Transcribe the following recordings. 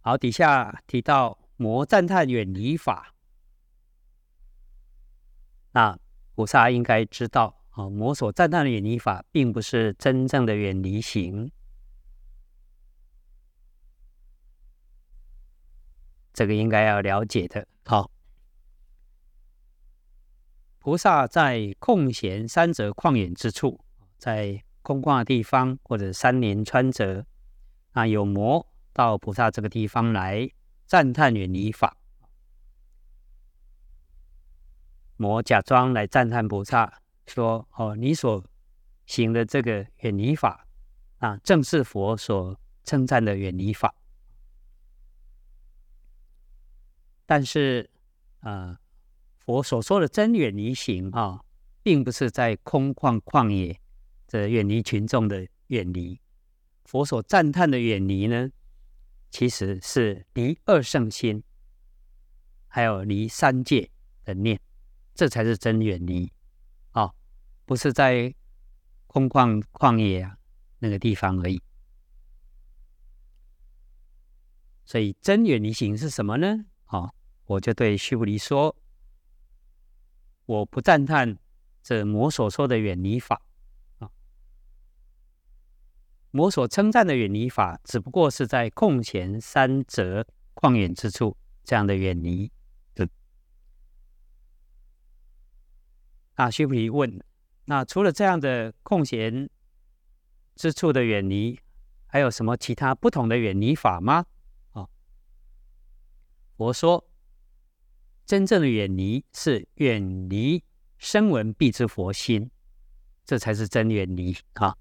好，底下提到魔赞叹远离法，那菩萨应该知道魔所赞叹的远离法并不是真正的远离行，这个应该要了解的。好，菩萨在空闲山泽旷远之处，在空旷的地方或者山林川泽，那有魔到菩萨这个地方来赞叹远离法，魔假装来赞叹菩萨，说你所行的这个远离法正是佛所称赞的远离法。但是佛所说的真远离行并不是在空旷旷野的远离群众的远离，佛所赞叹的远离呢，其实是离二圣心，还有离三界的念，这才是真远离不是在空旷旷野那个地方而已。所以真远离行是什么呢？我就对须菩提说，我不赞叹这魔所说的远离法魔所称赞的远离法只不过是在空闲山泽旷远之处这样的远离。须菩提问，那除了这样的空闲之处的远离，还有什么其他不同的远离法吗？佛说，真正的远离是远离声闻辟支佛心，这才是真远离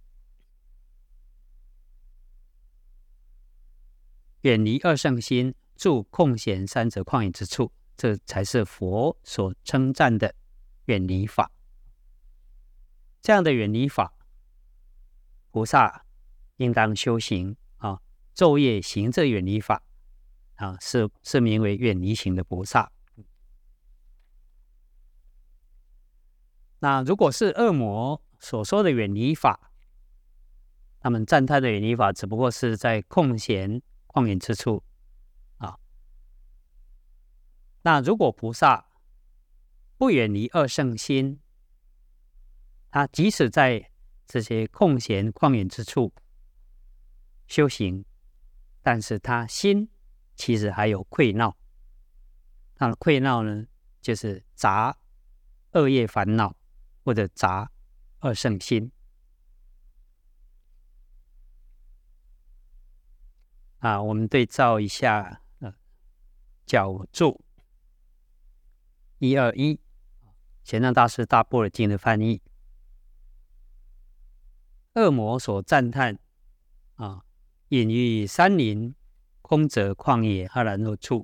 远离二圣心，住空闲山泽旷野之处，这才是佛所称赞的远离法。这样的远离法，菩萨应当修行昼夜行这远离法是名为远离行的菩萨。那如果是恶魔所说的远离法，他们赞叹的远离法只不过是在空闲旷远之处那如果菩萨不远离二圣心，他即使在这些空闲旷远之处修行，但是他心其实还有愧恼。他的愧恼呢，就是杂恶业烦恼或者杂二圣心我们对照一下角注121玄奘大师大般若经的翻译。恶魔所赞叹隐于山林空泽旷野阿兰若处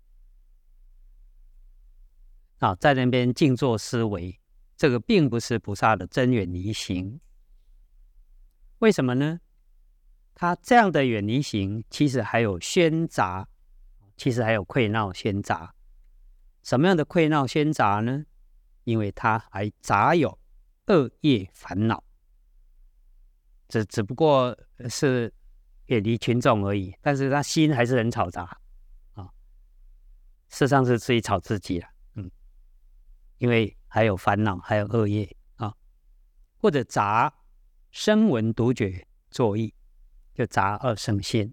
在那边静坐思维，这个并不是菩萨的真远离行。为什么呢？他这样的远离行其实还有喧杂，其实还有愧恼喧杂。什么样的愧恼喧杂呢？因为他还杂有恶业烦恼，这只不过是远离群众而已，但是他心还是很吵杂事实上是自己吵自己了因为还有烦恼，还有恶业或者杂声闻独觉作意，就杂二圣心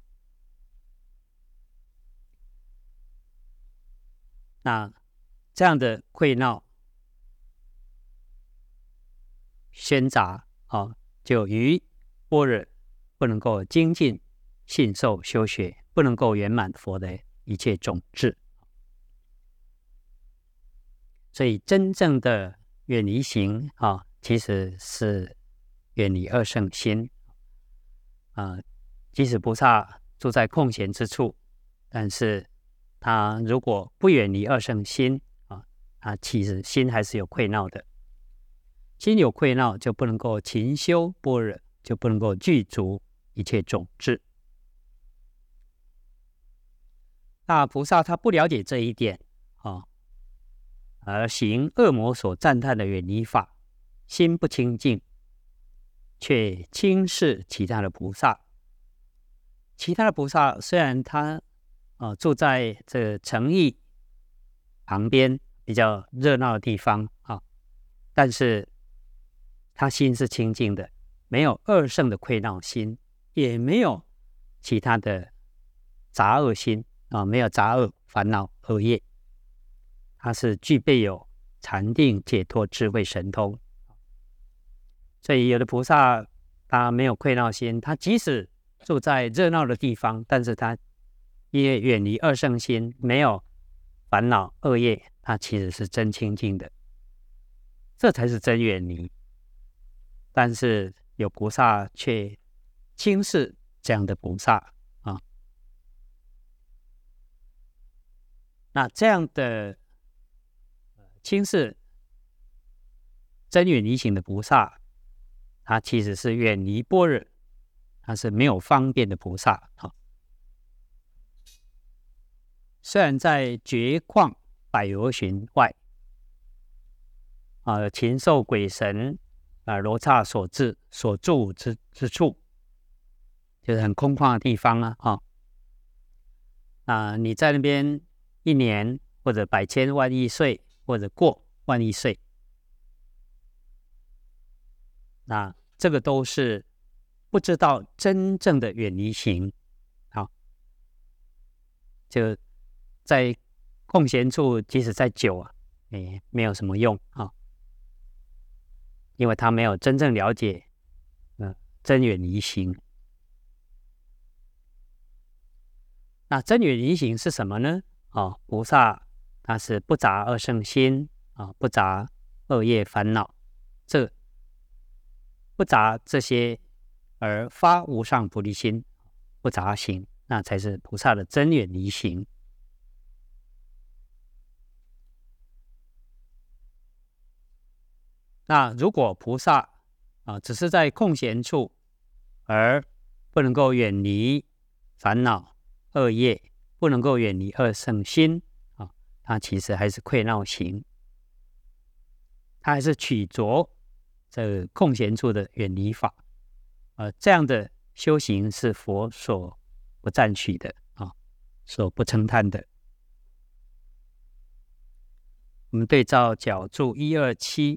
那这样的愧恼喧杂就于般若不能够精进信受修学，不能够圆满佛的一切种智。所以真正的远离行其实是远离二圣心即使菩萨住在空闲之处，但是他如果不远离二圣心其实心还是有愧恼的。心有愧恼就不能够勤修般若，就不能够具足一切种智。那菩萨他不了解这一点而行恶魔所赞叹的远离法，心不清净，却轻视其他的菩萨。其他的菩萨虽然他住在这城邑旁边比较热闹的地方啊，但是他心是清净的，没有恶圣的溃闹心，也没有其他的杂恶心啊，没有杂恶烦恼恶业，他是具备有禅定解脱智慧神通。所以有的菩萨他没有溃闹心，他即使住在热闹的地方，但是他因为远离二圣心，没有烦恼恶业，他其实是真清净的，这才是真远离。但是有菩萨却轻视这样的菩萨啊，那这样的轻视真远离行的菩萨，他其实是远离般若，他是没有方便的菩萨啊。虽然在绝旷百由旬外禽兽鬼神罗刹所住之处，就是很空旷的地方你在那边1年或者百千万亿岁，或者过万亿岁，那这个都是不知道真正的远离行。就在空闲处，即使再久没有什么用因为他没有真正了解真远离行。那真远离行是什么呢？菩萨他是不杂恶圣心不杂恶业烦恼，不杂这些而发无上菩提心，不杂行，那才是菩萨的真远离行。那如果菩萨只是在空闲处，而不能够远离烦恼恶业，不能够远离恶圣心他其实还是溃闹行，他还是取着这个空闲处的远离法这样的修行是佛所不赞许的所不称叹的。我们对照角注127，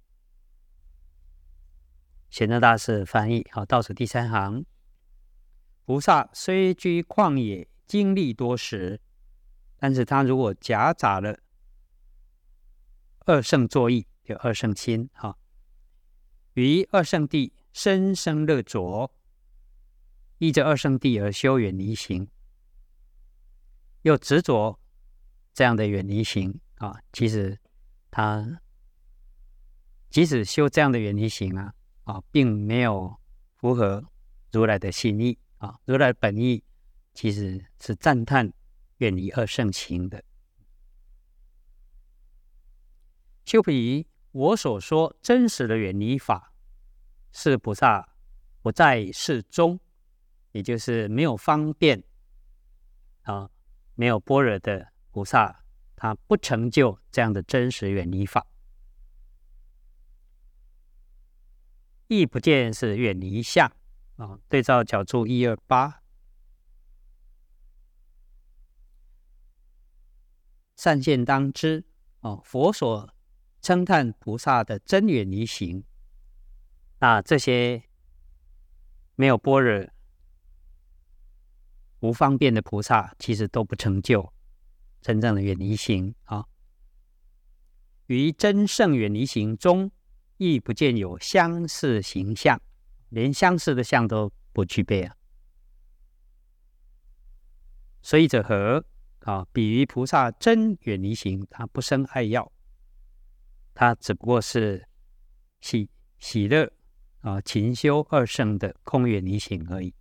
玄奘大师翻译倒数第3行，菩萨虽居旷野经历多时，但是他如果夹杂了二圣作意，有二圣心于二圣地深生乐着，依着二圣地而修远离行，又执着这样的远离行其实他即使修这样的远离行并没有符合如来的心意如来的本意其实是赞叹远离二圣行的。修彼我所说真实的远离法，是菩萨不在世中，也就是没有方便没有般若的菩萨，他不成就这样的真实远离法，亦不见是远离相对照角注128，善现当知佛所称叹菩萨的真远离行，那这些没有般若无方便的菩萨，其实都不成就真正的远离行于真圣远离行中，亦不见有相似形象，连相似的相都不具备所以者何比于菩萨真远离行，他不生爱要，他只不过是喜乐勤修二圣的空远离行而已。